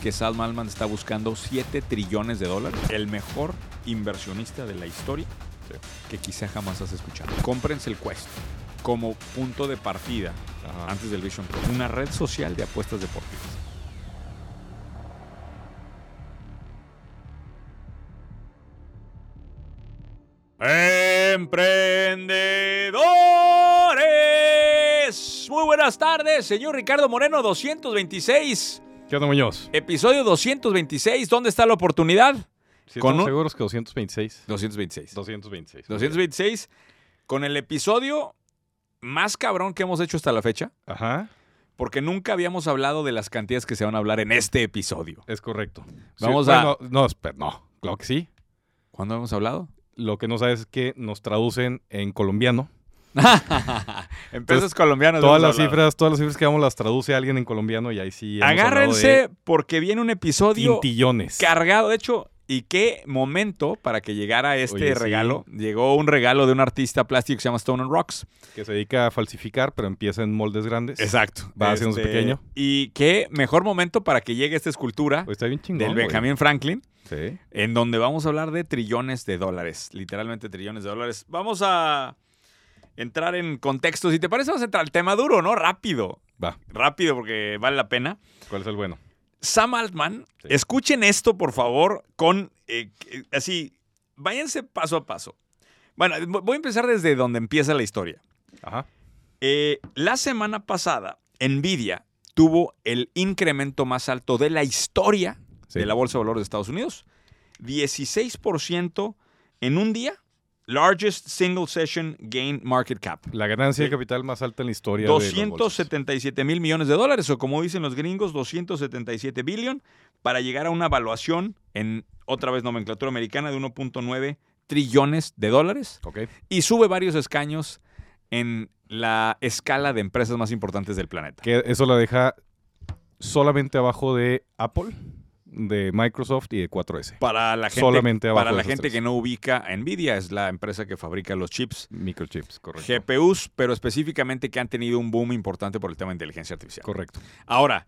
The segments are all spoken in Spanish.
que Sam Altman está buscando $7 trillones. El mejor inversionista de la historia que quizá jamás has escuchado. Cómprense el Quest como punto de partida antes del Vision Pro. Una red social de apuestas deportivas. ¡Emprendedores! Muy buenas tardes, señor Ricardo Moreno, 226. ¿Qué onda, Muñoz? Episodio 226. ¿Dónde está la oportunidad? Sí, estamos seguros que 226. 226. Con el episodio más cabrón que hemos hecho hasta la fecha. Ajá. Porque nunca habíamos hablado de las cantidades que se van a hablar en este episodio. Es correcto. Vamos No, claro que sí. ¿Cuándo hemos hablado? Lo que no sabes es que nos traducen en colombiano. Empresas colombianas. Todas las cifras que damos las traduce alguien en colombiano y ahí sí. Agárrense porque viene un episodio quintillones cargado. De hecho, y qué momento para que llegara este regalo. Sí. Llegó un regalo de un artista plástico que se llama Stone and Rocks. Que se dedica a falsificar, pero empieza en moldes grandes. Exacto. Va haciéndose pequeño. Y qué mejor momento para que llegue esta escultura está bien chingón, del Benjamin Franklin. Sí. En donde vamos a hablar de trillones de dólares. Literalmente trillones de dólares. Vamos a entrar en contexto. Si te parece, vamos a entrar al tema duro, ¿no? Rápido. Va. Rápido porque vale la pena. ¿Cuál es el bueno? Sam Altman. Sí. Escuchen esto, por favor, con así, váyanse paso a paso. Bueno, voy a empezar desde donde empieza la historia. Ajá. La semana pasada, Nvidia tuvo el incremento más alto de la historia de la Bolsa de Valores de Estados Unidos. 16% en un día. Largest single session gain market cap. La ganancia de capital más alta en la historia. 277 mil millones de dólares, o como dicen los gringos, 277 billion, para llegar a una evaluación en, otra vez, nomenclatura americana de 1.9 trillones de dólares. Okay. Y sube varios escaños en la escala de empresas más importantes del planeta. Que eso la deja solamente abajo de Apple, de Microsoft y de 4S. Para la gente, solamente abajo para la de gente tres. Que no ubica, Nvidia es la empresa que fabrica los chips. Microchips, correcto. GPUs, pero específicamente que han tenido un boom importante por el tema de inteligencia artificial. Correcto. Ahora,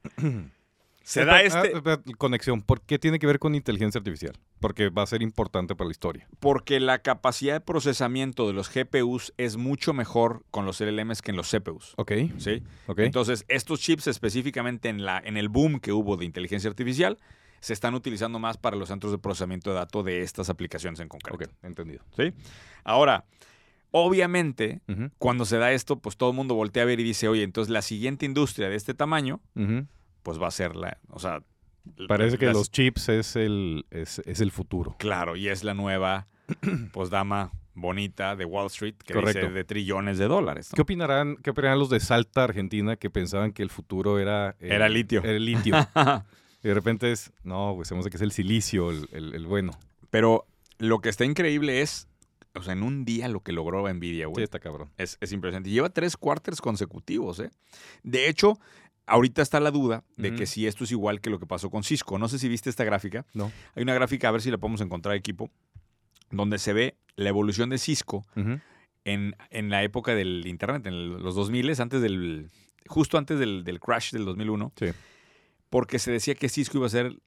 se da conexión. ¿Por qué tiene que ver con inteligencia artificial? Porque va a ser importante para la historia. Porque la capacidad de procesamiento de los GPUs es mucho mejor con los LLMs que en los CPUs. Ok. ¿Sí? Okay. Entonces, estos chips específicamente en el boom que hubo de inteligencia artificial se están utilizando más para los centros de procesamiento de datos de estas aplicaciones en concreto. Ok, entendido. ¿Sí? Ahora, obviamente, cuando se da esto, pues todo el mundo voltea a ver y dice, oye, entonces la siguiente industria de este tamaño, pues va a ser Parece que los chips es el futuro. Claro, y es la nueva pues dama bonita de Wall Street que correcto. Dice de trillones de dólares, ¿no? ¿Qué opinarán los de Salta, Argentina, que pensaban que el futuro era litio? Era el litio. Y de repente pues sabemos que es el silicio el bueno. Pero lo que está increíble es, o sea, en un día lo que logró Nvidia, güey. Sí, está cabrón. Es impresionante. Lleva 3 quarters consecutivos, ¿eh? De hecho, ahorita está la duda de que si esto es igual que lo que pasó con Cisco. No sé si viste esta gráfica. No. Hay una gráfica, a ver si la podemos encontrar, equipo, donde se ve la evolución de Cisco en la época del Internet, en los 2000, justo antes del crash del 2001. Sí. Porque se decía que Cisco iba a ser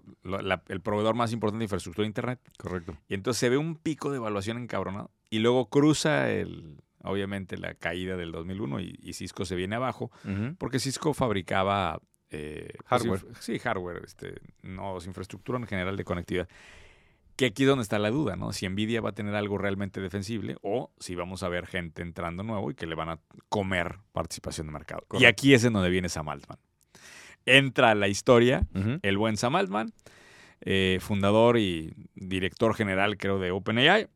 el proveedor más importante de infraestructura de Internet. Correcto. Y entonces se ve un pico de evaluación encabronado. Y luego cruza, obviamente, la caída del 2001 y Cisco se viene abajo. Porque Cisco fabricaba hardware. Hardware, no, infraestructura en general de conectividad. Que aquí es donde está la duda, ¿no? Si Nvidia va a tener algo realmente defensible o si vamos a ver gente entrando nuevo y que le van a comer participación de mercado. Correcto. Y aquí es en donde viene Sam Altman. Entra a la historia el buen Sam Altman, fundador y director general, creo, de OpenAI.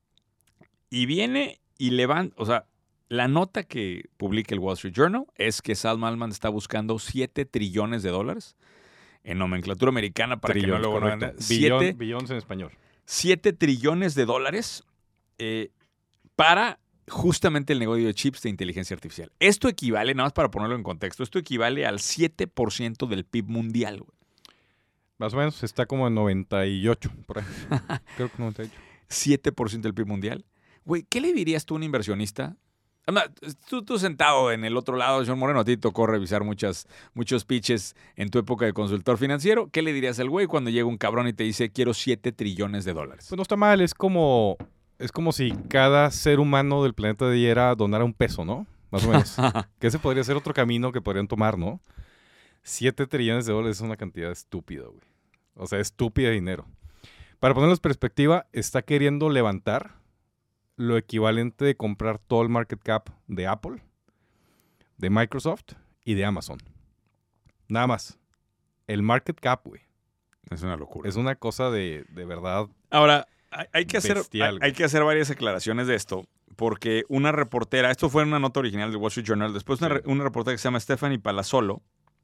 Y viene y levanta, o sea, la nota que publica el Wall Street Journal es que Sam Altman está buscando $7 trillones en nomenclatura americana para trillones, que no luego no billones en español. $7 trillones para justamente el negocio de chips de inteligencia artificial. Esto equivale, nada más para ponerlo en contexto, esto equivale al 7% del PIB mundial, güey. Más o menos, está como en 98, por ahí. Creo que 98. 7% del PIB mundial. Güey, ¿qué le dirías tú a un inversionista Además, tú sentado en el otro lado, señor Moreno, a ti te tocó revisar muchos pitches en tu época de consultor financiero. ¿Qué le dirías al güey cuando llega un cabrón y te dice, quiero $7 trillones? Pues no está mal, es como si cada ser humano del planeta diera donar un peso, ¿no? Más o menos. Que ese podría ser otro camino que podrían tomar, ¿no? $7 trillones es una cantidad estúpida, güey. O sea, estúpida de dinero. Para ponerlo en perspectiva, está queriendo levantar lo equivalente de comprar todo el market cap de Apple, de Microsoft y de Amazon. Nada más. El market cap, güey. Es una locura. Es una cosa de verdad. Ahora, hay que bestial, hacer varias aclaraciones de esto, porque una reportera, esto fue en una nota original del Wall Street Journal, después Sí. una reportera que se llama Stephanie Palazzolo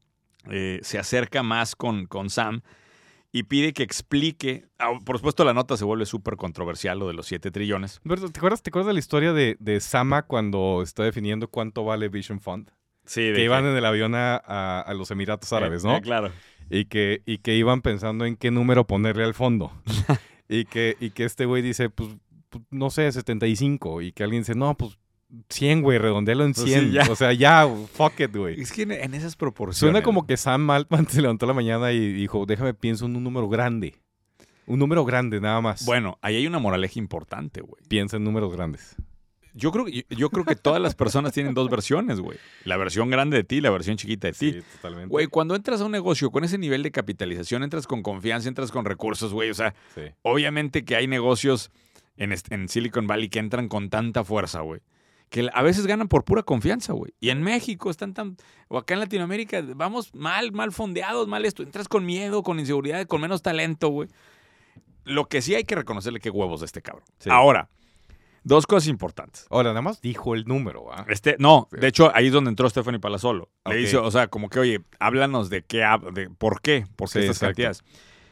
se acerca más con Sam y pide que explique. Por supuesto, la nota se vuelve súper controversial, lo de los 7 trillones. ¿Te acuerdas de la historia de Sama cuando está definiendo cuánto vale Vision Fund? Sí, Que iban en el avión a los Emiratos Árabes, ¿no? Claro. Y que iban pensando en qué número ponerle al fondo. y que este güey dice, pues, no sé, 75. Y que alguien dice, no, pues 100, güey, redondéalo en 100. Pues sí, ya. O sea, ya, fuck it, güey. Es que en esas proporciones. Suena como que Sam Altman se levantó la mañana y dijo, déjame pienso en un número grande. Un número grande, nada más. Bueno, ahí hay una moraleja importante, güey. Piensa en números grandes. Yo creo que todas las personas tienen dos versiones, güey. La versión grande de ti y la versión chiquita de ti. Sí, totalmente. Güey, cuando entras a un negocio con ese nivel de capitalización, entras con confianza, entras con recursos, güey. O sea, Sí. obviamente que hay negocios en Silicon Valley que entran con tanta fuerza, güey. Que a veces ganan por pura confianza, güey. Y en México o acá en Latinoamérica, vamos mal fondeados, mal esto. Entras con miedo, con inseguridad, con menos talento, güey. Lo que sí hay que reconocerle que huevos de este cabrón. Sí. Ahora, dos cosas importantes. Ahora, nada más dijo el número, ¿ah? No, de hecho, ahí es donde entró Stephanie Palazzolo. Le Ok. dice, o sea, como que, oye, háblanos de por qué Sí, estas exacto. cantidades.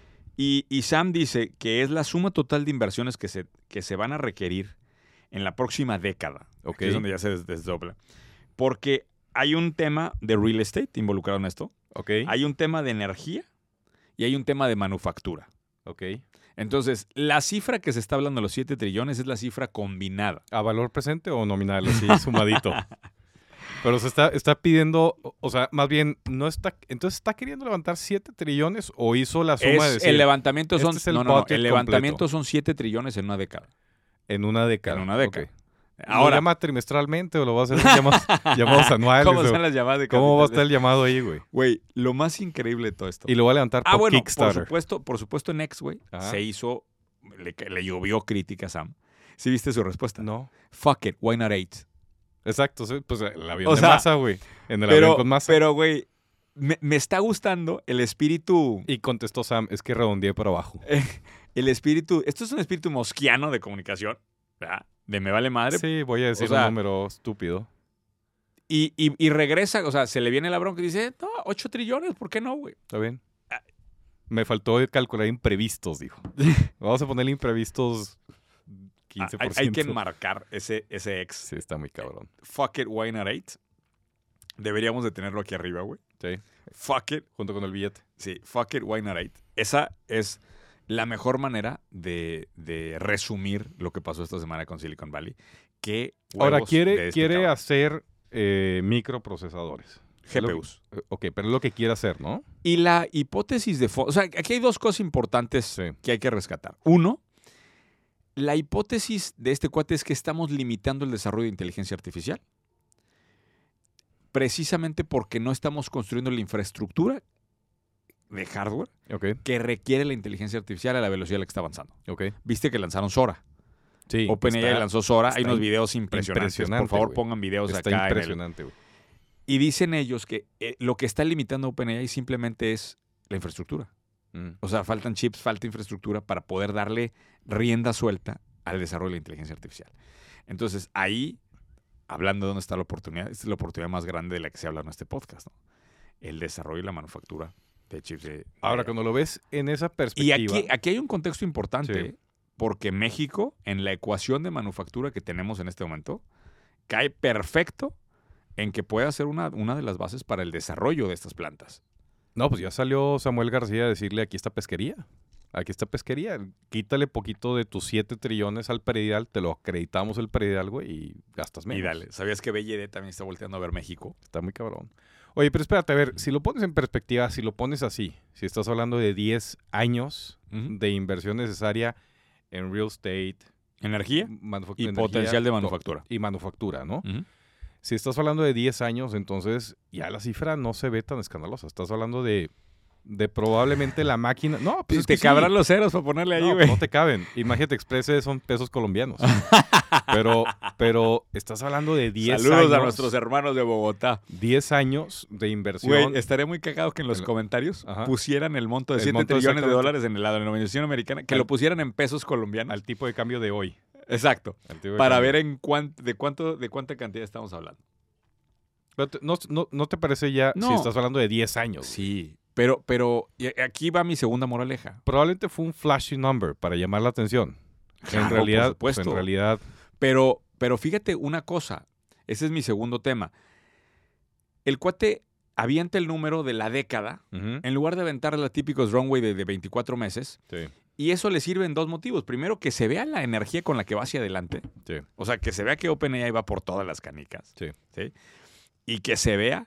Y Sam dice que es la suma total de inversiones que se van a requerir en la próxima década. Ok. Que es donde ya se desdobla. Porque hay un tema de real estate involucrado en esto. Ok. Hay un tema de energía y hay un tema de manufactura. Ok. Entonces, la cifra que se está hablando de los 7 trillones es la cifra combinada. ¿A valor presente o nominal? Así, sumadito. Pero se está pidiendo, o sea, más bien, no está, entonces está queriendo levantar 7 trillones o hizo la suma de decir, El levantamiento este son, es el no, budget el levantamiento completo. son 7 trillones en una década. en una década. En una década. Ok. ¿Lo Ahora, llama trimestralmente o lo va a hacer en llamados anuales? ¿cómo o son las llamadas de ¿Cómo va a capital? estar el llamado ahí, güey? Güey, lo más increíble de todo esto. Y lo va a levantar por bueno, Kickstarter. por supuesto en X, güey, Ajá. se hizo, le llovió crítica a Sam. ¿Sí viste su respuesta? No. Fuck it, why not 8? Exacto, sí, pues el avión O de sea, masa, güey. En el avión con masa. Pero, güey, me está gustando el espíritu. Y contestó Sam, es que redondeé para abajo. El espíritu. Esto es un espíritu mosquiano de comunicación, ¿verdad? De me vale madre. Sí, voy a decir o sea, un número estúpido. Y regresa, o sea, se le viene la bronca y dice, no, 8 trillones, ¿por qué no, güey? ¿Está bien? Me faltó calcular imprevistos, dijo. Vamos a ponerle imprevistos 15%. Hay que enmarcar ese X. Sí, está muy cabrón. Fuck it, why not 8? Deberíamos de tenerlo aquí arriba, güey. Sí, Fuck it. junto con el billete. Sí, fuck it, why not 8? Esa es la mejor manera de resumir lo que pasó esta semana con Silicon Valley. ¿Qué Ahora, huevos de quiere cabrón? hacer microprocesadores. GPUs. Ok, pero es lo que quiere hacer, ¿no? Y la hipótesis de fondo, o sea, aquí hay dos cosas importantes Sí. que hay que rescatar. Uno, la hipótesis de este cuate es que estamos limitando el desarrollo de inteligencia artificial precisamente porque no estamos construyendo la infraestructura de hardware Ok, que requiere la inteligencia artificial a la velocidad a la que está avanzando. ok. Viste que lanzaron Sora. Sí, OpenAI lanzó Sora. Hay está unos videos impresionantes. Por impresionante, favor, güey. pongan videos está acá. impresionante, güey. Y dicen ellos que lo que está limitando a OpenAI simplemente es la infraestructura. Mm. O sea, faltan chips, falta infraestructura para poder darle rienda suelta al desarrollo de la inteligencia artificial. Entonces, ahí, hablando de dónde está la oportunidad, esta es la oportunidad más grande de la que se habla en este podcast, ¿no? El desarrollo y la manufactura de chips. Ahora, cuando lo ves en esa Y perspectiva... aquí hay un contexto importante, Sí. ¿eh? Porque México, en la ecuación de manufactura que tenemos en este momento, cae perfecto en que pueda ser una de las bases para el desarrollo de estas plantas. No, pues ya salió Samuel García a decirle, aquí está pesquería. Aquí está pesquería. Quítale poquito de tus 7 trillones al predial, te lo acreditamos el predial, güey, y gastas menos. Y dale, ¿sabías que BLD también está volteando a ver México? Está muy cabrón. Oye, pero espérate, a ver, si lo pones en perspectiva, si lo pones así, si estás hablando de 10 años de inversión necesaria en real estate, Energía y energía, potencial de manufactura. Y manufactura, ¿no? Si estás hablando de 10 años, entonces ya la cifra no se ve tan escandalosa. Estás hablando de probablemente la máquina... No, pues es te que cabrán sí. los ceros para ponerle ahí, No, güey. no te caben. Imagínate, Express son pesos colombianos. pero estás hablando de 10 años... Saludos a nuestros hermanos de Bogotá. 10 años de inversión. Güey, estaría muy cagado que en los comentarios Ajá. pusieran el monto de El 7 monto trillones de exactamente. dólares en la denominación americana, que lo pusieran en pesos colombianos. Al tipo de cambio de hoy. Exacto. Al tipo de Para cambio. ver de cuánta cantidad estamos hablando. Pero ¿No te parece ya No. si estás hablando de 10 años? Sí, pero y aquí va mi segunda moraleja. Probablemente fue un flashy number para llamar la atención. Claro, en realidad, por supuesto. en realidad, Pero fíjate una cosa, ese es mi segundo tema. El cuate avienta el número de la década, ujú, en lugar de aventar los típicos runway de 24 meses, sí, y eso le sirve en dos motivos. Primero, que se vea la energía con la que va hacia adelante. sí, O sea, que se vea que OpenAI va por todas las canicas. sí. ¿Sí? Y que se vea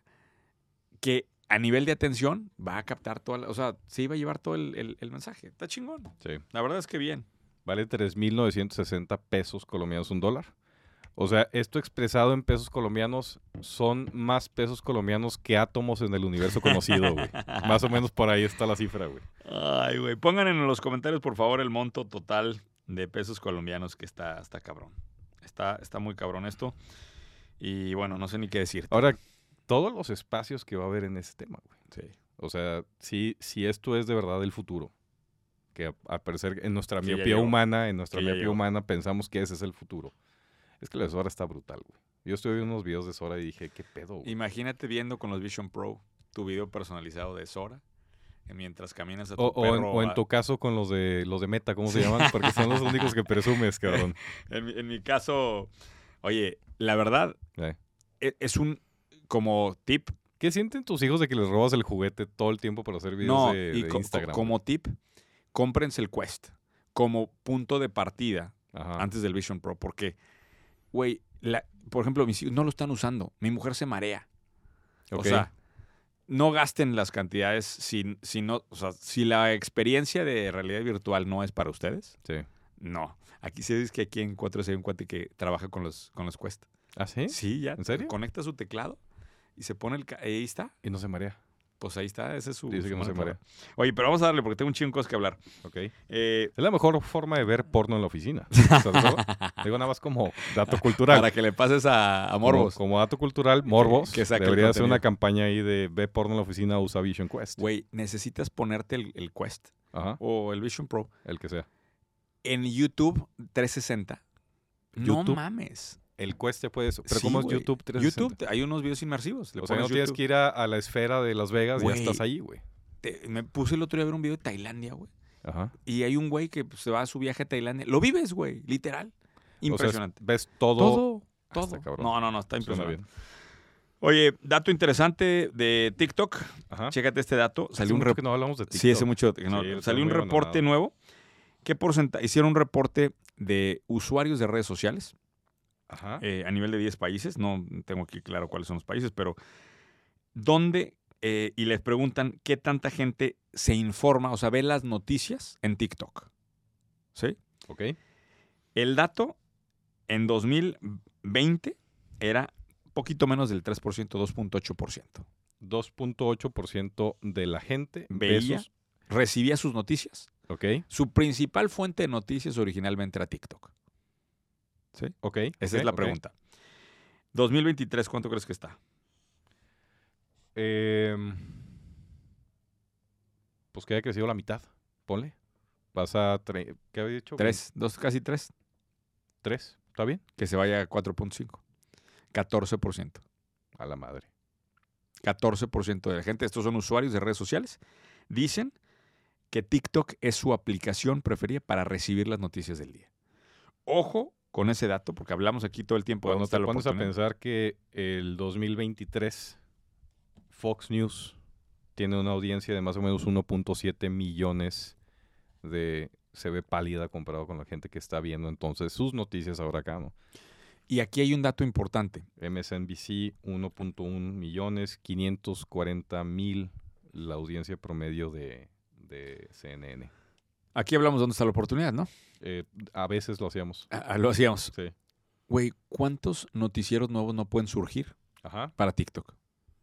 que a nivel de atención va a captar o sea, se iba a llevar todo el mensaje. Está chingón. Sí. La verdad es que bien. Vale 3,960 pesos colombianos, $1. O sea, esto expresado en pesos colombianos son más pesos colombianos que átomos en el universo conocido, güey. Más o menos por ahí está la cifra, güey. Ay, güey. Pongan en los comentarios, por favor, el monto total de pesos colombianos, que está cabrón. Está muy cabrón esto. Y bueno, no sé ni qué decir. Ahora, todos los espacios que va a haber en ese tema, güey. Sí. O sea, si esto es de verdad el futuro, que al parecer en nuestra Que ya miopía llegó. humana, pensamos que ese es el futuro. Es que la de Sora está brutal, güey. Yo estuve viendo unos videos de Sora y dije, ¿qué pedo, güey? Imagínate viendo con los Vision Pro tu video personalizado de Sora mientras caminas a tu O perro. en tu caso con los de Meta, ¿cómo se llaman? Porque son los únicos que presumes, cabrón. En mi caso, oye, la verdad, Eh. es un como tip. ¿Qué sienten tus hijos de que les robas el juguete todo el tiempo para hacer videos No, de Instagram? como tip, cómprense el Quest como punto de partida Ajá. antes del Vision Pro, porque, güey, por ejemplo, mis hijos no lo están usando. Mi mujer se marea. Ok. O sea, no gasten las cantidades si la experiencia de realidad virtual no es para ustedes. Sí. No. Aquí se dice que aquí en 4 hay un cuate que trabaja con los Quest. ¿Ah, sí? Sí, ya. ¿En serio? Conecta su teclado y se pone ahí está. Y no se marea. Pues ahí está, ese es su... Dice su que no se monitor. marea. Oye, pero vamos a darle porque tengo un chingo de cosas que hablar. Ok. Eh, Es la mejor forma de ver porno en la oficina. ¿Estás de acuerdo? Digo nada más como dato cultural. para que le pases a Morbos. Como dato cultural, Morbos. que saque el Debería ser contenido. una campaña ahí de ve porno en la oficina, usa Vision Quest. Güey, necesitas ponerte el Quest Ajá. o el Vision Pro El que sea. en YouTube 360. No YouTube. mames. El Quest te puede... Pero Sí, ¿cómo es güey. YouTube 360? YouTube, hay unos videos inmersivos. Le O sea, no pones tienes YouTube. que ir a la esfera de Las Vegas y Güey. ya estás ahí, güey. Me puse el otro día a ver un video de Tailandia, güey. Ajá. Y hay un güey que se va a su viaje a Tailandia. Lo vives, güey, literal. Impresionante. O sea, ves todo. Todo. está cabrón. No, está Suena impresionante. bien. Oye, dato interesante de TikTok. Ajá. Chécate este dato. Hace Salió un mucho que no hablamos de TikTok. Sí, hace mucho que no. Sí, estás Salió un muy reporte abandonado. nuevo. ¿Qué porcentaje? Hicieron un reporte de usuarios de redes sociales Ajá. a nivel de 10 países. No tengo aquí claro cuáles son los países, pero ¿dónde? Y les preguntan qué tanta gente se informa, o sea, ve las noticias en TikTok. ¿Sí? Ok. El dato en 2020 era poquito menos del 3%, 2.8%. 2.8% de la gente Veía, recibía sus noticias. Ok. Su principal fuente de noticias originalmente era TikTok. ¿Sí? Ok. Esa es la pregunta. 2023, ¿cuánto crees que está? Pues que haya crecido la mitad. Ponle. Vas a... ¿Qué había dicho? 3, casi 3. 3. ¿Está bien? Que se vaya a 4.5. 14%. A la madre. 14% de la gente, estos son usuarios de redes sociales, dicen que TikTok es su aplicación preferida para recibir las noticias del día. Ojo con ese dato, porque hablamos aquí todo el tiempo de Cuando dónde está te la pones a oportunidad. pensar que el 2023 Fox News tiene una audiencia de más o menos 1.7 millones se ve pálida comparado con la gente que está viendo entonces sus noticias ahora acá, ¿no? Y aquí hay un dato importante. MSNBC, 1.1 millones, 540,000 la audiencia promedio de CNN. Aquí hablamos de dónde está la oportunidad, ¿no? A veces lo hacíamos. Lo hacíamos. Sí. Güey, ¿cuántos noticieros nuevos no pueden surgir Ajá. para TikTok?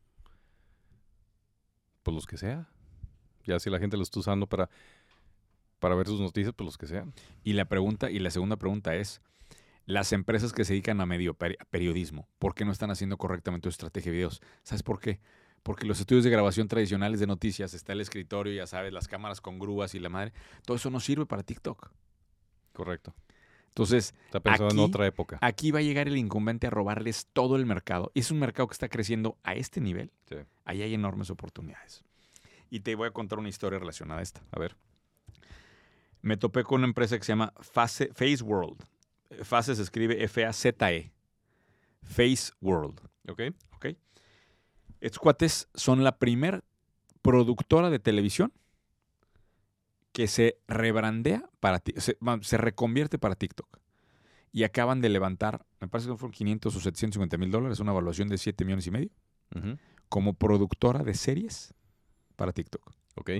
Pues los que sea. Ya si la gente lo está usando para ver sus noticias, pues los que sean. Y la segunda pregunta es, las empresas que se dedican a periodismo, ¿por qué no están haciendo correctamente su estrategia de videos? ¿Sabes por qué? Porque los estudios de grabación tradicionales de noticias, está el escritorio, ya sabes, las cámaras con grúas y la madre, todo eso no sirve para TikTok. Correcto. Entonces, Está pensado en otra época. Aquí va a llegar el incumbente a robarles todo el mercado. Y es un mercado que está creciendo a este nivel. Sí. Ahí hay enormes oportunidades. Y te voy a contar una historia relacionada a esta. A ver. Me topé con una empresa que se llama Face World. Face se escribe F-A-Z-E. Face World. Ok. Estos cuates son la primer productora de televisión que se rebrandea para se reconvierte para TikTok. Y acaban de levantar, me parece que fueron 500 o 750 mil dólares, una evaluación de 7 millones y medio, como productora de series para TikTok. Ok.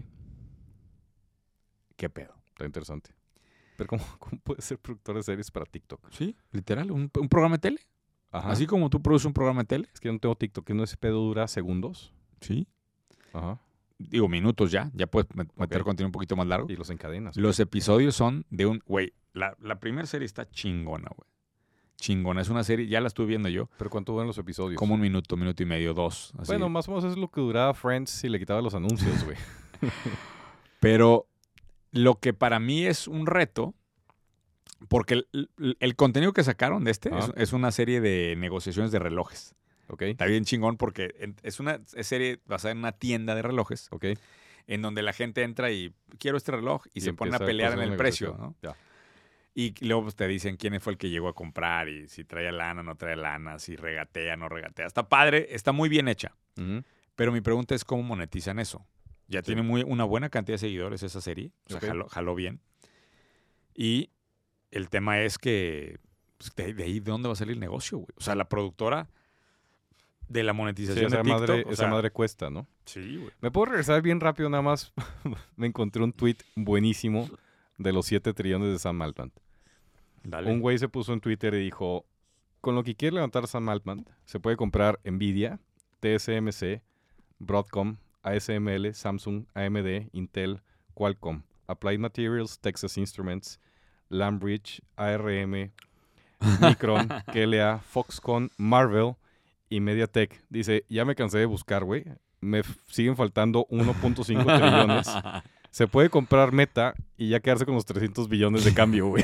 ¿Qué pedo? Está interesante. Pero ¿cómo puede ser productor de series para TikTok? Sí, literal, un programa de tele. Ajá. Así como tú produces un programa de tele. Es que yo no tengo TikTok, que no ese pedo dura segundos. Sí. Ajá. Digo, minutos ya. Ya puedes meter contenido un poquito más largo. Y los encadenas. Los episodios son de un... Güey, la primera serie está chingona, güey. Chingona. Es una serie, ya la estuve viendo yo. ¿Pero cuánto duran los episodios? Como un minuto y medio, 2. Así. Bueno, más o menos es lo que duraba Friends si le quitaba los anuncios, güey. Pero lo que para mí es un reto, porque el contenido que sacaron de este es una serie de negociaciones de relojes. Ok. Está bien chingón porque es una serie basada en una tienda de relojes. Ok. En donde la gente entra y quiero este reloj y se ponen a empieza pelear en pues, el una precio, ¿no? Ya. Y luego pues, te dicen quién fue el que llegó a comprar y si trae lana, no trae lana, si regatea, no regatea. Está padre, está muy bien hecha. Ujú. Pero mi pregunta es cómo monetizan eso. Ya tiene una buena cantidad de seguidores esa serie. O sea, Ok. jaló bien. Y el tema es que pues, de ahí, ¿de dónde va a salir el negocio, güey? O sea, la productora de la Sí, monetización de TikTok. esa madre cuesta, ¿no? Sí, güey. ¿Me puedo regresar bien rápido nada más? Me encontré un tweet buenísimo de los 7 trillones de Sam Altman. Dale. Un güey se puso en Twitter y dijo, con lo que quiere levantar Sam Altman, se puede comprar Nvidia, TSMC, Broadcom, ASML, Samsung, AMD, Intel, Qualcomm, Applied Materials, Texas Instruments, Lambrich, ARM, Micron, KLA, Foxconn, Marvell y MediaTek. Dice, ya me cansé de buscar, güey. Me siguen faltando 1.5 trillones. Se puede comprar Meta y ya quedarse con los 300 billones de cambio, güey.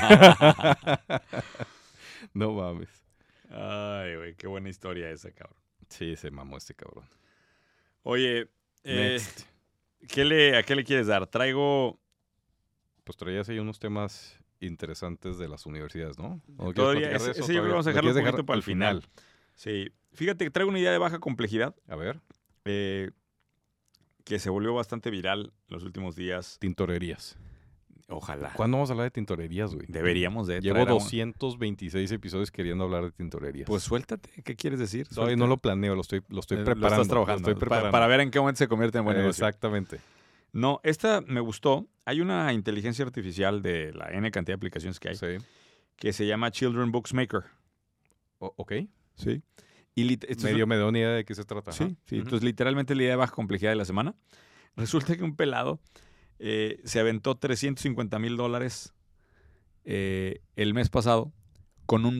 No mames. Ay, güey, qué buena historia esa, cabrón. Sí, se mamó este cabrón. Oye, Next. ¿a qué le quieres dar? Traigo... Pues traías ahí unos temas interesantes de las universidades, ¿no? ¿O quieres Todavía, platicar de eso? ese yo creo que vamos a ¿Lo dejarlo un quieres poquito para el final. Sí. Fíjate que traigo una idea de baja complejidad A ver. que se volvió bastante viral los últimos días. Tintorerías. Ojalá. ¿Cuándo vamos a hablar de tintorerías, güey? Deberíamos de Llevo traer a 226 episodios queriendo hablar de tintorerías. Pues suéltate. ¿Qué quieres decir? Todavía no lo planeo, lo estoy preparando. Lo estás trabajando. Lo estoy preparando. Para ver en qué momento se convierte en buen negocio. Exactamente. No, esta me gustó. Hay una inteligencia artificial de la N cantidad de aplicaciones que hay Sí. que se llama Children Books Maker. Ok. Sí. Y Medio me da una idea de qué se trata. Sí, Ajá. sí. Ujú. Entonces, literalmente la idea de baja complejidad de la semana. Resulta que un pelado se aventó $350,000 el mes pasado con un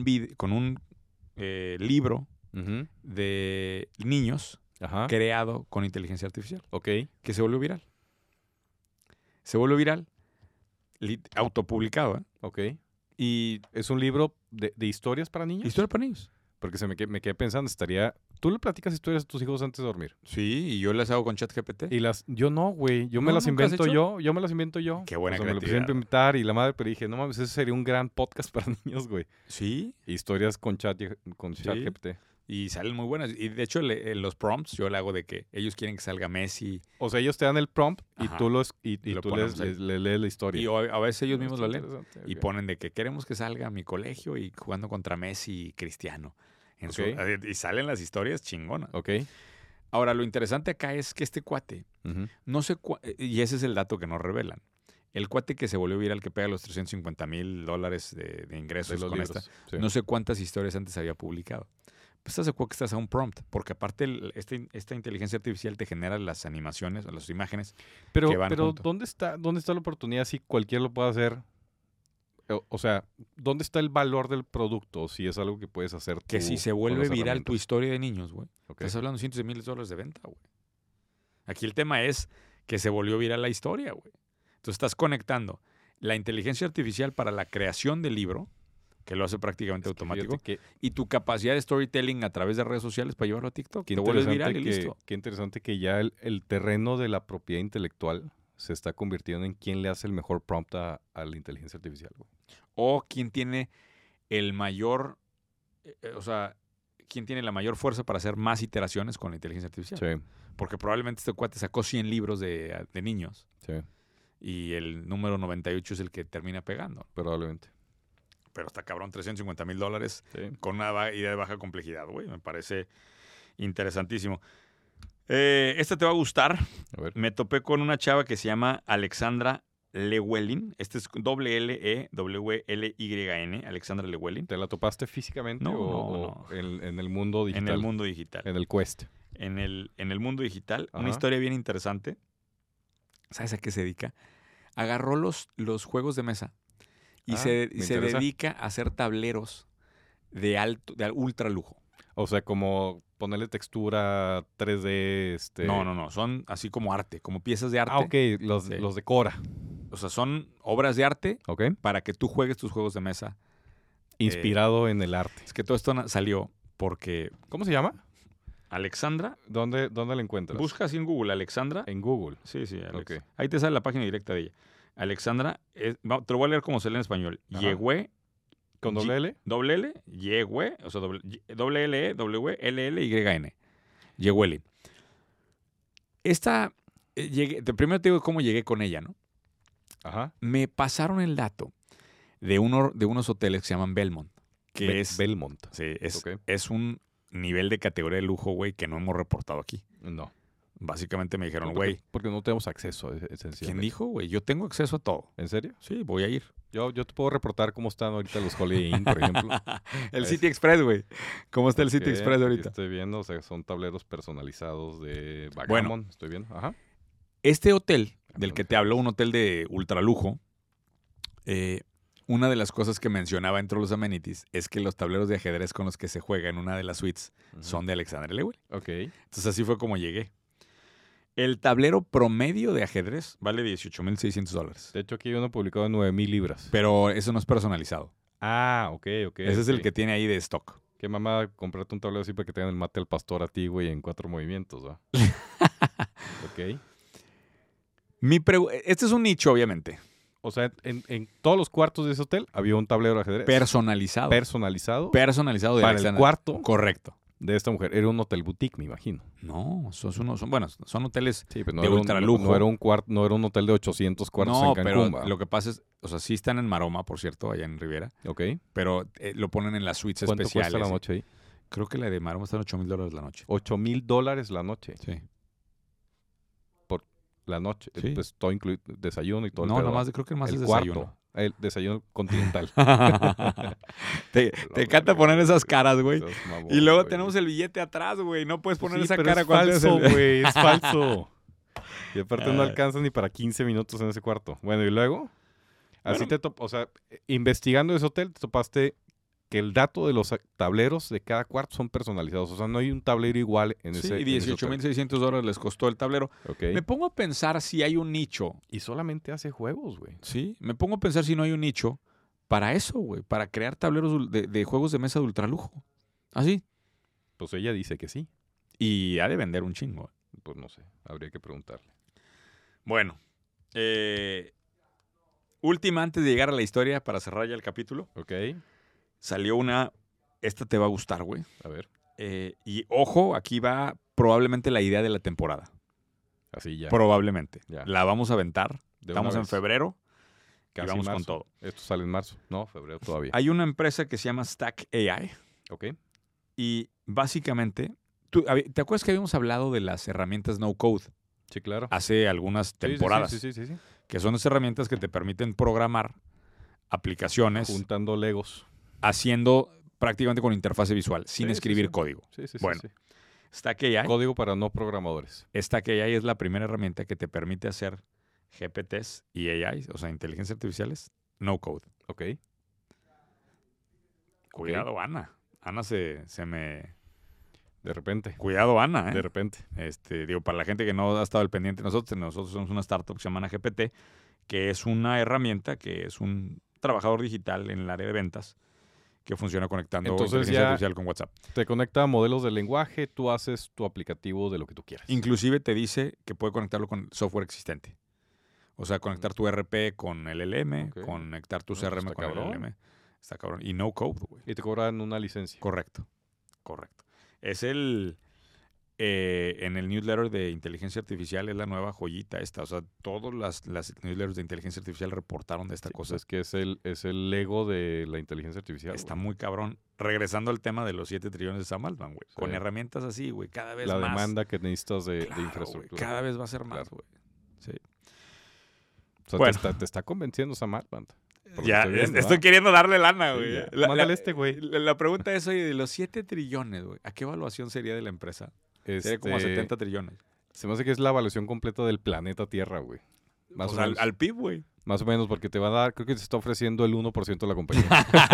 libro Ujú. de niños Ajá. creado con inteligencia artificial, Ok. que se volvió viral. Se volvió viral, autopublicado, ¿eh? Ok. Y ¿Es un libro de historias para niños? historia para niños. Porque me quedé pensando, ¿tú le platicas historias a tus hijos antes de dormir? Sí, y yo las hago con ChatGPT. Y yo no, güey. Yo me ¿No? las ¿Nunca has invento hecho? yo me las invento yo. Qué buena Me lo creatividad. empecé a inventar y la madre, pero dije, no mames, ese sería un gran podcast para niños, güey. Sí, Historias con ChatGPT. Y salen muy buenas. Y de hecho, los prompts yo le hago de que ellos quieren que salga Messi. O sea, ellos te dan el prompt y Ajá. tú, Y lo tú ponemos ahí. le lees la historia. Y a veces ellos mismos lo leen. Interesante, Y ok. ponen de que queremos que salga a mi colegio y jugando contra Messi y Cristiano. Ok. Y salen las historias chingonas. Ok. Ahora, lo interesante acá es que este cuate, Ujú. no sé, y ese es el dato que nos revelan. El cuate que se volvió viral, que pega los $350,000 de ingresos De los con libros. esta, Sí. no sé cuántas historias antes había publicado. Pues estás de acuerdo que estás a un prompt, porque aparte esta inteligencia artificial te genera las animaciones, las imágenes. Pero, que van pero junto. ¿dónde está la oportunidad si cualquiera lo puede hacer? O sea, ¿dónde está el valor del producto si es algo que puedes hacer tú Que si se con vuelve las viral tu herramientas? historia de niños, güey. Ok. Estás hablando de cientos de miles de dólares de venta, güey. Aquí el tema es que se volvió viral la historia, güey. Entonces estás conectando la inteligencia artificial para la creación del libro, que lo hace prácticamente Es que automático, fíjate y tu capacidad de storytelling a través de redes sociales para llevarlo a TikTok. qué Te vuelves interesante viral y listo. qué interesante que ya el terreno de la propiedad intelectual se está convirtiendo en quién le hace el mejor prompt a la inteligencia artificial, güey. O quién tiene el mayor, quién tiene la mayor fuerza para hacer más iteraciones con la inteligencia artificial. Sí, Porque probablemente este cuate sacó 100 libros de niños sí, y el número 98 es el que termina pegando. probablemente. Pero está cabrón, $350,000 Sí. con una idea de baja complejidad, güey. Me parece interesantísimo. Esta te va a gustar. A ver. Me topé con una chava que se llama Alexandra Llewellyn. Este es Llewlyn, Alexandra Llewellyn. ¿Te la topaste físicamente No, o en el mundo digital? En el mundo digital. En el Quest. En el mundo digital. Ajá. Una historia bien interesante. ¿Sabes a qué se dedica? Agarró los juegos de mesa y Ah, se me interesa. dedica a hacer tableros de ultra lujo. O sea, como ponerle textura 3D, No. Son así como arte, como piezas de arte. Ah, ok, Sí. los decora. O sea, son obras de arte Ok. para que tú juegues tus juegos de mesa. Inspirado en el arte. Es que todo esto salió porque ¿Cómo se llama? Alexandra, ¿Dónde la encuentras? busca así en Google, Alexandra. En Google. Sí, Alex. Ok. Ahí te sale la página directa de ella. Alexandra, te lo voy a leer como se lee en español. Ajá. Llewé, ¿Con doble L? doble L, Llewé, o sea, doble L, W, L, L, Y, N. Llewellyn. Esta, primero te digo cómo llegué con ella, ¿no? Ajá. Me pasaron el dato de unos hoteles que se llaman Belmont, que es, Belmont. sí, Ok. es un nivel de categoría de lujo, güey, que no hemos reportado aquí. No. Básicamente me dijeron, güey, Porque no tenemos acceso, ¿quién esencialmente. dijo, güey? Yo tengo acceso a todo. ¿En serio? Sí, voy a ir. Yo te puedo reportar cómo están ahorita los Holiday Inn, por ejemplo. El City Express, güey. ¿Cómo está el City Ok, Express aquí ahorita? Estoy viendo, o sea, son tableros personalizados de Bueno. Bagamon. Estoy viendo. Ajá. Este hotel del que te hablo, un hotel de ultralujo, una de las cosas que mencionaba entre los amenities es que los tableros de ajedrez con los que se juega en una de las suites son de Alexandra Llewellyn. Ok. Entonces así fue como llegué. El tablero promedio de ajedrez vale $18,600. De hecho, aquí hay uno publicado en 9,000 libras. Pero eso no es personalizado. Ah, ok. Ese es el que tiene ahí de stock. Qué mamá comprarte un tablero así para que te hagan el mate al pastor a ti, güey, en 4 movimientos, ¿va? Ok. Este es un nicho, obviamente. O sea, en todos los cuartos de ese hotel había un tablero de ajedrez. Personalizado. Personalizado Personalizado de para el Alexandra. cuarto Correcto. de esta mujer. Era un hotel boutique, me imagino. No, son hoteles Sí, pero no de era ultralujo. no era un hotel de 800 cuartos no, en Cancún, pero ¿va? lo que pasa es, o sea, sí están en Maroma, por cierto, allá en Riviera, Ok. pero lo ponen en las suites ¿Cuánto especiales. cuesta la noche ahí? Creo que la de Maroma está en $8,000 la noche. $8,000 la noche. Sí. La noche. Sí. Pues todo incluido, desayuno y todo No, el pedo. nomás creo que más el es cuarto. desayuno. El desayuno continental. te La encanta verga, poner esas caras, güey. Seas mamón, Y luego güey. tenemos el billete atrás, güey. No puedes poner Sí, esa pero cara es cuando falso, tienes el- güey. Es falso. Y aparte no Ay. alcanza ni para 15 minutos en ese cuarto. Bueno, y luego, así Bueno. o sea, investigando ese hotel, te topaste que el dato de los tableros de cada cuarto son personalizados. O sea, no hay un tablero igual en Sí, ese. y en ese hotel. $18,600 les costó el tablero. Ok. Me pongo a pensar si hay un nicho. Y solamente hace juegos, güey. Sí, me pongo a pensar si no hay un nicho para eso, güey. Para crear tableros de juegos de mesa de ultralujo. Así. Pues ella dice que sí. Y ha de vender un chingo. Pues no sé, habría que preguntarle. Bueno. Última antes de llegar a la historia para cerrar ya el capítulo. Ok, Salió una... Esta te va a gustar, güey. a ver. Y ojo, aquí va probablemente la idea de la temporada. Así ya. Probablemente. Ya. La vamos a aventar. De Estamos una en vez. febrero. Y Casi vamos marzo. con todo. Esto sale en marzo. No, febrero todavía. Hay una empresa que se llama Stack AI. Ok. Y básicamente, ¿te acuerdas que habíamos hablado de las herramientas no code Sí, claro. hace algunas temporadas? Sí. Que son esas herramientas que te permiten programar aplicaciones Juntando Legos. haciendo prácticamente con interfase visual, sin Sí, escribir sí. código. Sí. Bueno. Sí. Stack AI, Código para no programadores. Stack AI es la primera herramienta que te permite hacer GPTs y AI, o sea, inteligencias artificiales, no code. Ok. Cuidado, Ana. Ana se me... De repente. Cuidado, Ana, ¿eh? De repente. Digo, para la gente que no ha estado al pendiente de nosotros somos una startup que se llama GPT, que es una herramienta que es un trabajador digital en el área de ventas que funciona conectando Entonces inteligencia ya artificial con WhatsApp. te conecta a modelos de lenguaje, tú haces tu aplicativo de lo que tú quieras. Inclusive te dice que puede conectarlo con software existente. O sea, conectar tu RP con el LM, Ok. conectar tu No, CRM está con el cabrón. LM. Está cabrón. Y no code, güey. Y te cobran una licencia. Correcto. Es en el newsletter de inteligencia artificial es la nueva joyita esta. O sea, todas las newsletters de inteligencia artificial reportaron de esta cosa. Es que es el Lego de la inteligencia artificial. Está güey. muy cabrón. Regresando al tema de los 7 trillones de Sam Altman, güey. Sí. Con herramientas así, güey. Cada vez La más. demanda que necesitas de Claro, güey, infraestructura. cada vez va a ser más, Claro. güey. Sí. O sea, Bueno. te está convenciendo Sam Altman. Por lo que Ya, estoy viendo, estoy ¿ah? queriendo darle lana, Sí, güey. ya. Mándale este, güey. La pregunta es, oye, de los 7 trillones, güey, ¿a qué evaluación sería de la empresa? Sería como a 70 trillones. Se me hace que es la evaluación completa del planeta Tierra, güey. Más Pues o menos. al PIB, güey. Más o menos, porque te va a dar, creo que te está ofreciendo el 1% de la compañía.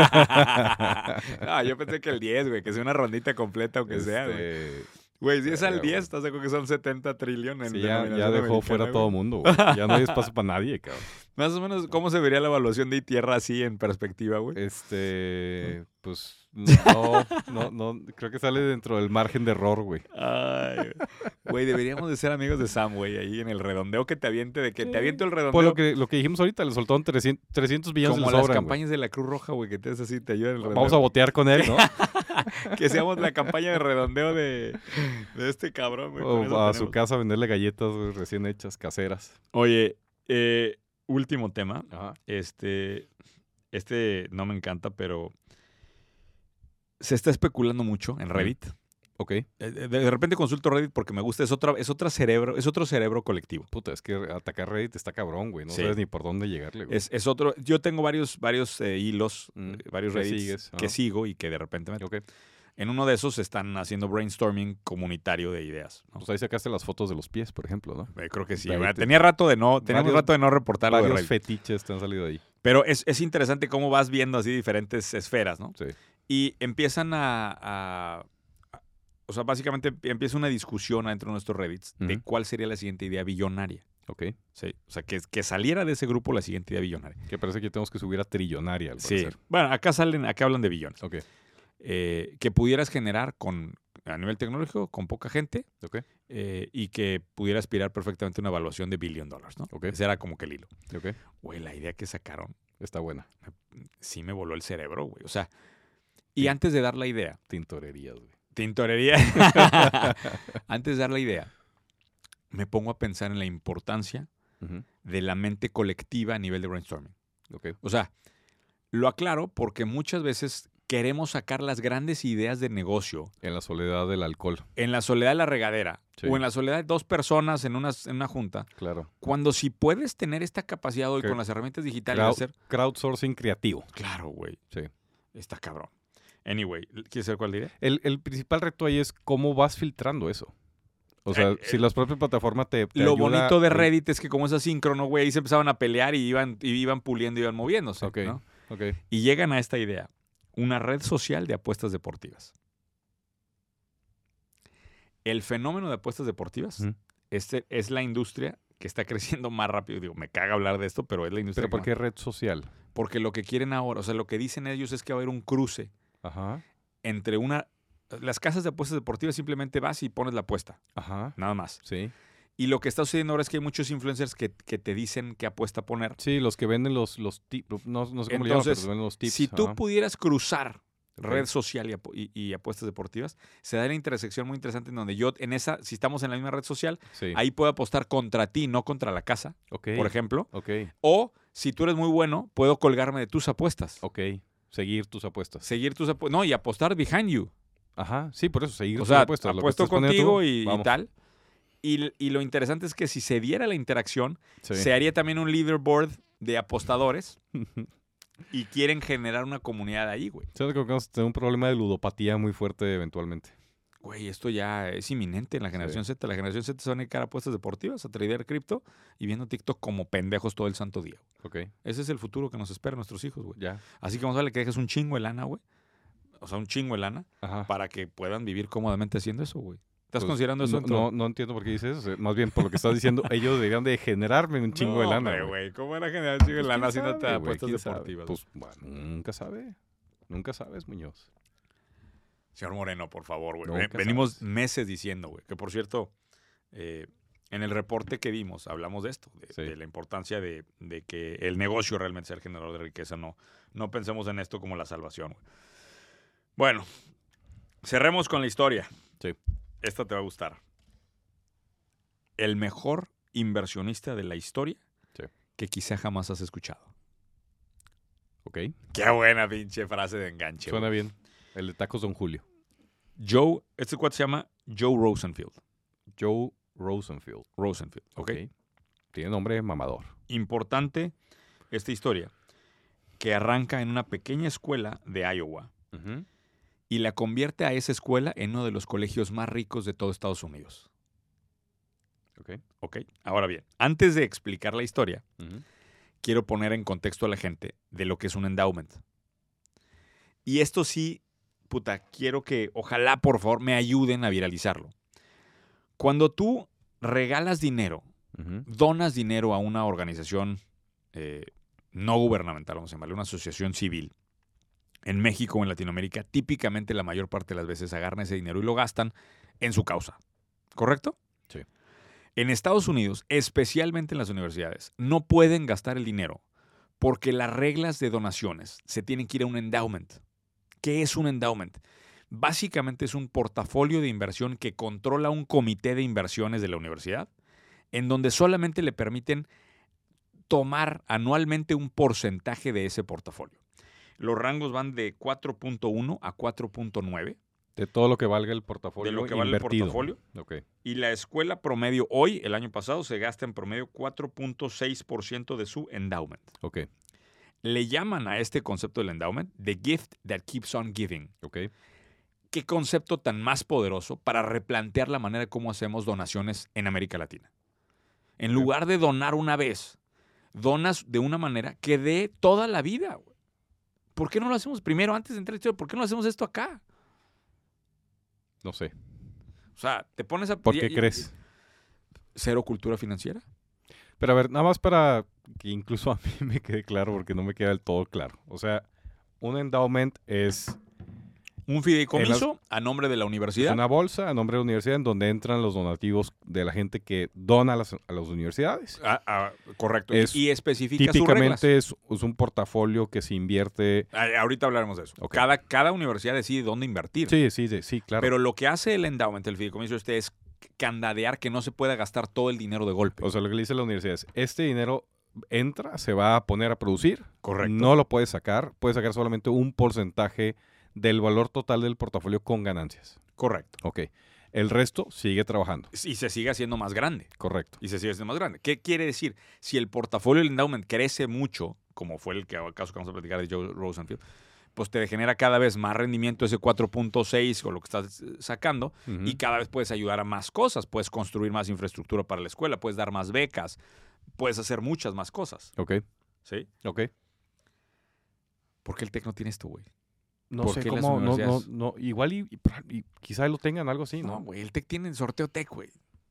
Yo pensé que el 10, güey, que sea una rondita completa o que sea, güey. Güey, si es al 10, güey. estás de acuerdo que son 70 trillones. Sí, ya dejó fuera todo el mundo, güey. Ya no hay espacio para nadie, cabrón. Más o menos, ¿cómo se vería la evaluación de Tierra así en perspectiva, güey? Pues no, creo que sale dentro del margen de error, güey. Ay, güey, deberíamos de ser amigos de Sam, güey, ahí en el redondeo que te aviente, de que te aviento el redondeo. Pues lo que dijimos ahorita, le soltaron 300 billones como de las sobran, campañas de la Cruz Roja, güey, que te haces así, te ayudan en el güey. redondeo. Vamos a botear con él, ¿no? Que seamos la campaña de redondeo de este cabrón, güey. con eso O a su tenemos. casa a venderle galletas, güey, recién hechas, caseras. Oye, último tema. Ajá. Este no me encanta, pero se está especulando mucho en Reddit. Ok. De repente consulto Reddit porque me gusta, es otro cerebro colectivo. Puta, es que atacar Reddit está cabrón, güey. No Sí. sabes ni por dónde llegarle, güey. Es otro. Yo tengo varios hilos, varios que Reddits sigues, que ajá. sigo y que de repente me. Ok. En uno de esos están haciendo brainstorming comunitario de ideas, ¿no? Pues ahí sacaste las fotos de los pies, por ejemplo, ¿no? Creo que sí. Reddit. Bueno, teníamos rato de no reportar lo de Varios Reddit. fetiches te han salido ahí. Pero es interesante cómo vas viendo así diferentes esferas, ¿no? Sí. Y empiezan o sea, básicamente empieza una discusión dentro de nuestros Reddits de Ujú. cuál sería la siguiente idea billonaria. Ok. Sí. O sea, que saliera de ese grupo la siguiente idea billonaria. Que parece que tenemos que subir a trillonaria, al Sí. parecer. Bueno, acá hablan de billones. Ok. Que pudieras generar a nivel tecnológico con poca gente Ok. y que pudiera aspirar perfectamente a una evaluación de $1 billion, ¿no? Ok. Ese era como que el hilo. Ok. Güey, la idea que sacaron Está buena. sí me voló el cerebro, güey. O sea, y Sí. antes de dar la idea, Tintorerías, güey. tintorería, antes de dar la idea, me pongo a pensar en la importancia Ujú. de la mente colectiva a nivel de brainstorming. Ok. O sea, lo aclaro porque muchas veces queremos sacar las grandes ideas de negocio En la soledad del alcohol, en la soledad de la regadera Sí. o en la soledad de 2 personas en una junta, claro. cuando si puedes tener esta capacidad hoy Que- con las herramientas digitales de hacer... Crowdsourcing creativo. Claro, güey. Sí. Está cabrón. Anyway, ¿quieres saber cuál diré? El principal reto ahí es cómo vas filtrando eso. O sea, si las propias plataformas te Lo ayuda bonito de en- Reddit es que como es asíncrono, güey, ahí se empezaban a pelear y iban puliendo, iban moviéndose, Ok. ¿no? Ok. Y llegan a esta idea. Una red social de apuestas deportivas. El fenómeno de apuestas deportivas Ujú. es la industria que está creciendo más rápido. Digo, me caga hablar de esto, pero es la industria. ¿Pero por que qué red social? más- Porque lo que quieren ahora, o sea, lo que dicen ellos es que va a haber un cruce Ajá. entre las casas de apuestas deportivas simplemente vas y pones la apuesta, Ajá. nada más. Sí. Y lo que está sucediendo ahora es que hay muchos influencers que te dicen qué apuesta poner. Sí, los que venden los tips. No sé cómo le llaman, pero Entonces, venden los tips. si tú Ajá. pudieras cruzar Ok. red social y apuestas deportivas, se da la intersección muy interesante en donde yo, si estamos en la misma red social, Sí. ahí puedo apostar contra ti, no contra la casa, Ok. por ejemplo. Ok. O, si tú eres muy bueno, puedo colgarme de tus apuestas. Ok. Seguir tus apuestas. Seguir tus apuestas. No, y apostar behind you. Ajá. Sí, por eso, seguir O tus sea, apuestas. Lo que apuesto estás poniendo contigo tú, y vamos. tal. Y lo interesante es que si se diera la interacción, Sí. se haría también un leaderboard de apostadores y quieren generar una comunidad ahí, güey. Siento que vamos a tener un problema de ludopatía muy fuerte eventualmente. Güey, esto ya es inminente en la generación Z. La generación Z se van a dedicar a apuestas deportivas, a tradear cripto y viendo TikTok como pendejos todo el santo día. Ok. Ese es el futuro que nos espera a nuestros hijos, güey. Ya. Así que vamos a darle que dejes un chingo de lana, güey. O sea, un chingo de lana Ajá. para que puedan vivir cómodamente haciendo eso, güey. ¿Estás Pues, considerando eso? No entiendo por qué dices eso. Más bien por lo que estás diciendo, ellos deberían de generarme un chingo de lana. Hombre, güey. güey. ¿Cómo van a generar un chingo de Pues, lana ¿quién haciéndote sabe, güey? apuestas ¿Quién sabe? deportivas? Pues bueno, nunca sabe. Nunca sabes, Muñoz. Señor Moreno, por favor, güey. Nunca Venimos sabes. meses diciendo, güey, que por cierto, en el reporte que dimos hablamos de esto, Sí. de la importancia de que el negocio realmente sea el generador de riqueza. No pensemos en esto como la salvación, güey. Bueno, cerremos con la historia. Sí. Esta te va a gustar. El mejor inversionista de la historia Sí. que quizá jamás has escuchado. Ok. Qué buena pinche frase de enganche. Suena güey. bien. El de tacos Don Julio. Este cuate se llama Joe Rosenfield. Joe Rosenfield. Rosenfield, ¿ok? Tiene nombre mamador. Importante esta historia, que arranca en una pequeña escuela de Iowa Ujú. y la convierte a esa escuela en uno de los colegios más ricos de todo Estados Unidos. Ok. ¿Ok? Ahora bien, antes de explicar la historia, Ujú. quiero poner en contexto a la gente de lo que es un endowment. Y esto sí, puta, quiero que ojalá por favor me ayuden a viralizarlo. Cuando tú regalas dinero, Ujú. donas dinero a una organización no gubernamental, vamos a llamarle, una asociación civil, en México o en Latinoamérica, típicamente la mayor parte de las veces agarran ese dinero y lo gastan en su causa. ¿Correcto? Sí. En Estados Unidos, especialmente en las universidades, no pueden gastar el dinero porque las reglas de donaciones se tienen que ir a un endowment. ¿Qué es un endowment? Básicamente es un portafolio de inversión que controla un comité de inversiones de la universidad, en donde solamente le permiten tomar anualmente un porcentaje de ese portafolio. Los rangos van de 4.1 a 4.9 De todo lo que valga el portafolio de lo que vale el invertido. portafolio. Ok. Y la escuela promedio hoy, el año pasado, se gasta en promedio 4.6% de su endowment. Ok. Le llaman a este concepto del endowment the gift that keeps on giving. Ok. ¿Qué concepto tan más poderoso para replantear la manera como hacemos donaciones en América Latina? En Ok. lugar de donar una vez, donas de una manera que dé toda la vida, güey. ¿Por qué no lo hacemos primero antes de entrar a la historia? ¿Por qué no lo hacemos esto acá? No sé. O sea, te pones a... ¿Por qué crees? ¿Cero cultura financiera? Pero a ver, nada más para que incluso a mí me quede claro, porque no me queda del todo claro. O sea, un endowment es Un fideicomiso a nombre de la universidad. una bolsa a nombre de la universidad en donde entran los donativos de la gente que dona a las universidades. Correcto. Es y especifica sus reglas. Típicamente es un portafolio que se invierte. Ahorita hablaremos de eso. Ok. Cada universidad decide dónde invertir. Sí, claro. Pero lo que hace el endowment, el fideicomiso es candadear que no se pueda gastar todo el dinero de golpe. O sea, lo que le dice la universidad es, este dinero entra, se va a poner a producir. Correcto. No lo puedes sacar solamente un porcentaje del valor total del portafolio con ganancias. Correcto. Ok. El resto sigue trabajando. Y se sigue haciendo más grande. Correcto. Y se sigue haciendo más grande. ¿Qué quiere decir? Si el portafolio del endowment crece mucho, como fue el caso que vamos a platicar de Joe Rosenfield, pues te genera cada vez más rendimiento ese 4.6 o lo que estás sacando, Ujú. y cada vez puedes ayudar a más cosas. Puedes construir más infraestructura para la escuela, puedes dar más becas, puedes hacer muchas más cosas. Ok. ¿Sí? Ok. ¿Por qué el TEC no tiene esto, güey? No ¿Por sé qué las cómo, universidades? igual y quizá lo tengan algo así, No, ¿no? güey, el TEC tiene el sorteo TEC, güey.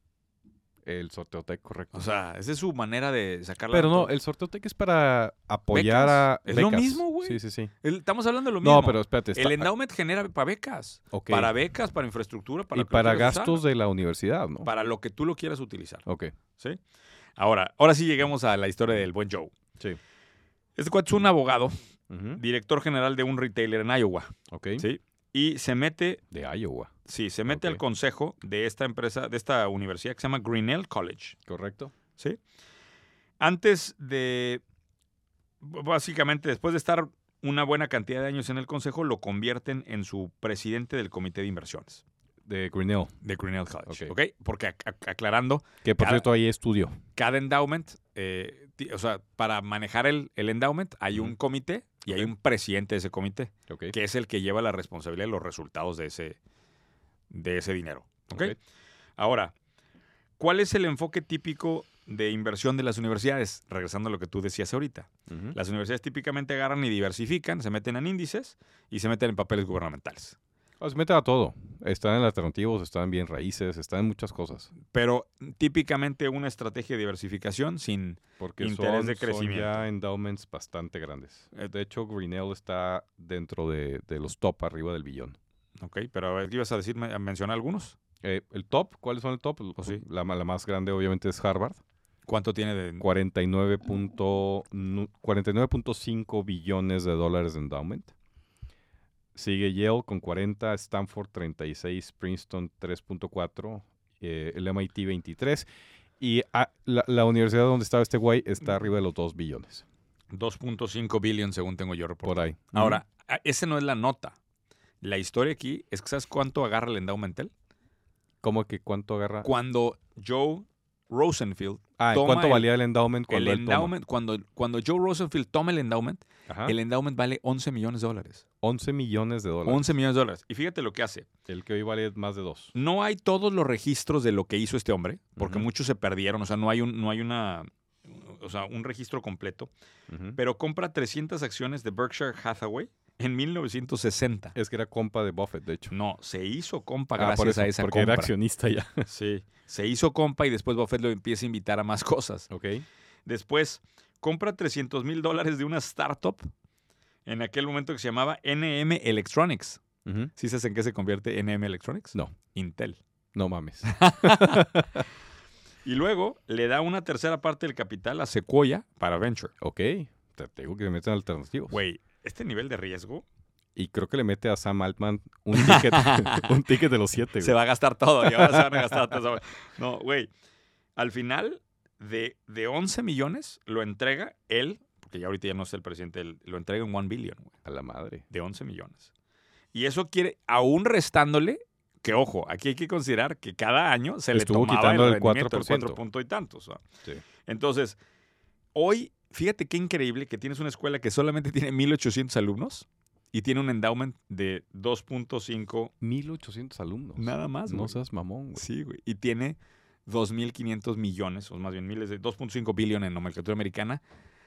El sorteo tech, correcto. O sea, esa es su manera de sacarla. Pero no, el sorteo tech es para apoyar Becas. a Es lo becas. mismo, güey. Sí. Estamos hablando de lo mismo. No, pero espérate. el endowment genera para becas. Ok. Para becas, para infraestructura, para y lo que para lo quieras gastos usar, de la universidad, ¿no? para lo que tú lo quieras utilizar. Ok. ¿Sí? Ahora sí llegamos a la historia del buen Joe. Sí. Este cuate es un abogado director general de un retailer en Iowa. Ok. ¿Sí? Y se mete... De Iowa. Sí, se mete Ok. al consejo de esta empresa, de esta universidad que se llama Grinnell College. Correcto. ¿Sí? Antes de... Básicamente, después de estar una buena cantidad de años en el consejo, lo convierten en su presidente del comité de inversiones De Grinnell. de Grinnell College. Ok. ¿Ok? Porque aclarando, Que por Cada- cierto ahí estudió. cada endowment, o sea, para manejar el endowment hay un comité y hay Ok. un presidente de ese comité, Ok. que es el que lleva la responsabilidad de los resultados de ese dinero. ¿Ok? Ok. Ahora, ¿cuál es el enfoque típico de inversión de las universidades? Regresando a lo que tú decías ahorita. Ujú. Las universidades típicamente agarran y diversifican, se meten en índices y se meten en papeles gubernamentales. Se meten a todo. Están en alternativos, están en bien raíces, están en muchas cosas. Pero típicamente una estrategia de diversificación sin... Porque Interés son, de son crecimiento. ya endowments bastante grandes. De hecho, Grinnell está dentro de los top arriba del billón. Ok, pero a ver, ¿qué ibas a decir? ¿Mencionar algunos? El top, ¿cuáles son el top? Pues sí. La más grande obviamente es Harvard. ¿Cuánto tiene de...? 49.5 billones de dólares de endowment. Sigue Yale con 40, Stanford 36, Princeton 3.4, el MIT 23. Y la universidad donde estaba este güey está arriba de los 2 billones. 2.5 billion, según tengo yo reportado. Por ahí. Ahora, ese no es la nota. La historia aquí es que ¿sabes cuánto agarra el endowment? ¿Cómo que cuánto agarra? Cuando Joe Rosenfield toma ¿cuánto valía el endowment cuando el él toma? endowment, cuando Joe Rosenfield toma el endowment, Ajá. el endowment vale 11 millones de dólares. 11 millones de dólares. 11 millones de dólares. Y fíjate lo que hace. El que hoy vale más de 2. No hay todos los registros de lo que hizo este hombre, porque Ujú. muchos se perdieron. O sea, no hay un registro completo. Pero compra 300 acciones de Berkshire Hathaway en 1960. Es que era compa de Buffett, de hecho. No, se hizo compa Por gracias eso, a esa porque compra. era accionista ya. Sí, se hizo compa y después Buffett lo empieza a invitar a más cosas. Ok. Después, compra $300,000 de una startup en aquel momento que se llamaba NM Electronics. Ujú. ¿Sí sabes en qué se convierte NM Electronics? No. Intel. No mames. Y luego le da una tercera parte del capital a Sequoia para Venture. Ok. Te digo que le meten alternativos. Güey, este nivel de riesgo Y creo que le mete a Sam Altman un ticket, un ticket de los 7. se va a gastar todo y ahora se van a gastar todo. No, güey. Al final de 11 millones lo entrega él, porque ya ahorita ya no es el presidente, él lo entrega en 1 billion, güey, A la madre. de 11 millones. Y eso quiere, aún restándole, que ojo, aquí hay que considerar que cada año se Estuvo le tomaba quitando el rendimiento, el 4%. 4 punto y tantos. ¿No? Sí. Entonces, hoy, fíjate qué increíble que tienes una escuela que solamente tiene 1,800 alumnos y tiene un endowment de 2.5 1,800 alumnos. nada más, No güey. seas mamón, güey. Sí, güey. Y tiene 2.500 millones, o más bien miles de 2.5 billion en nomenclatura americana,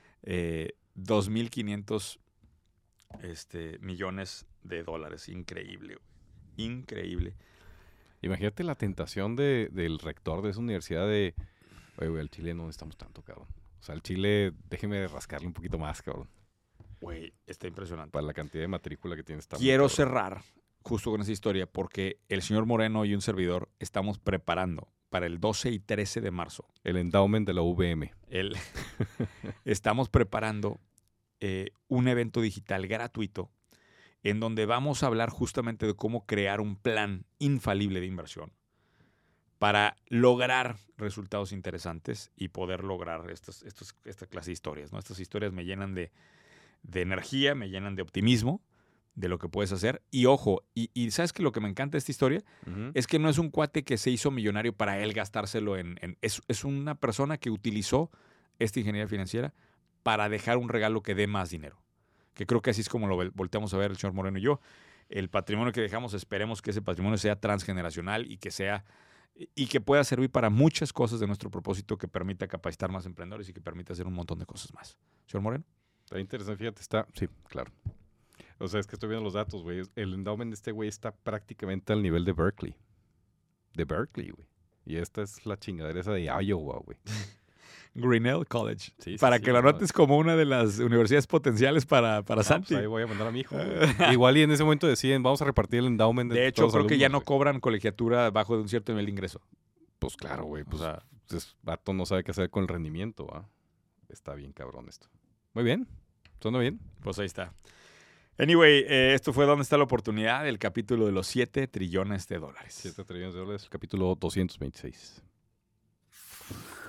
2.500 millones de dólares. Increíble, güey. Increíble. Imagínate la tentación del rector de esa universidad de, oye, güey, al Chile no necesitamos tanto, cabrón. O sea, al Chile, déjeme rascarle un poquito más, cabrón. Güey, está impresionante. Para la cantidad de matrícula que tiene esta. Quiero cerrar justo con esa historia porque el señor Moreno y un servidor estamos preparando para el 12 y 13 de marzo. El endowment de la UVM. Estamos preparando un evento digital gratuito en donde vamos a hablar justamente de cómo crear un plan infalible de inversión para lograr resultados interesantes y poder lograr esta clase de historias, ¿no? Estas historias me llenan de energía, me llenan de optimismo de lo que puedes hacer. Y ojo, y ¿sabes qué? Lo que me encanta de esta historia es que no es un cuate que se hizo millonario para él gastárselo es una persona que utilizó esta ingeniería financiera para dejar un regalo que dé más dinero. Que creo que así es como lo volteamos a ver el señor Moreno y yo. El patrimonio que dejamos, esperemos que ese patrimonio sea transgeneracional y que pueda servir para muchas cosas de nuestro propósito, que permita capacitar más emprendedores y que permita hacer un montón de cosas más. Señor Moreno. Está interesante, fíjate, sí, claro. O sea, es que estoy viendo los datos, güey. El endowment de este güey está prácticamente al nivel de Berkeley. De Berkeley, güey. Y esta es la chingadera esa de Iowa, güey. Grinnell College. Sí, Para sí, que lo no, anotes como una de las universidades potenciales para Santi. Pues ahí voy a mandar a mi hijo, güey. Igual y en ese momento deciden, vamos a repartir el endowment De hecho, todos creo los que ya alumnos, no cobran colegiatura bajo de un cierto nivel de ingreso. Pues claro, güey. Pues, O sea, vato no sabe qué hacer con el rendimiento, ¿ah? Está bien cabrón esto. Muy bien. ¿Suena bien? Pues ahí está. Anyway, esto fue ¿Dónde está la oportunidad? El capítulo de los 7 trillones de dólares. 7 trillones de dólares, capítulo 226.